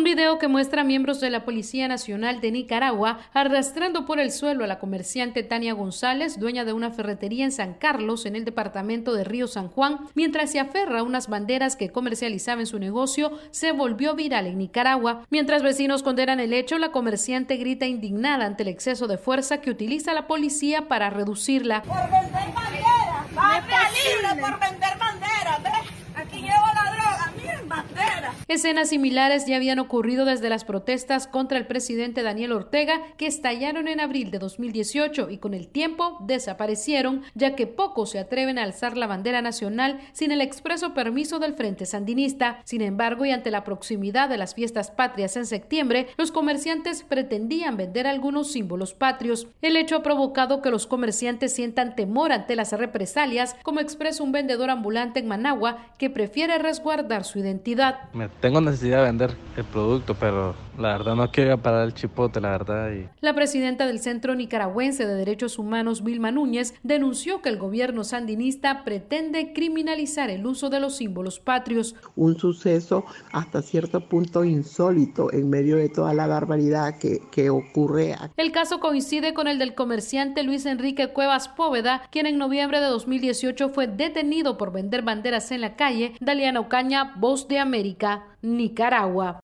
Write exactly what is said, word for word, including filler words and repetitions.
video que muestra a miembros de la Policía Nacional de Nicaragua arrastrando por el suelo a la comerciante Tania González, dueña de una ferretería en San Carlos, en el departamento de Río San Juan, mientras se aferra a unas banderas que comercializaba en su negocio, se volvió viral en Nicaragua. Mientras vecinos condenan el hecho, la comerciante grita indignada ante el exceso de fuerza que utiliza la policía para reducirla. Por vender banderas, patria libre por vender banderas, ¿ves? Aquí llevo la droga, miren banderas. Escenas similares ya habían ocurrido desde las protestas contra el presidente Daniel Ortega, que estallaron en abril de dos mil dieciocho y con el tiempo desaparecieron, ya que pocos se atreven a alzar la bandera nacional sin el expreso permiso del Frente Sandinista. Sin embargo, y ante la proximidad de las fiestas patrias en septiembre, los comerciantes pretendían vender algunos símbolos patrios. El hecho ha provocado que los comerciantes sientan temor ante las represalias, como expresa un vendedor ambulante en Managua que prefiere resguardar su identidad. Me tengo necesidad de vender el producto, pero la verdad no quiero parar el chipote, la verdad. Y... La presidenta del Centro Nicaragüense de Derechos Humanos, Vilma Núñez, denunció que el gobierno sandinista pretende criminalizar el uso de los símbolos patrios. Un suceso hasta cierto punto insólito en medio de toda la barbaridad que, que ocurre. El caso coincide con el del comerciante Luis Enrique Cuevas Póveda, quien en noviembre de dos mil dieciocho fue detenido por vender banderas en la calle. Daliana Ocaña, Voz de América, Nicaragua.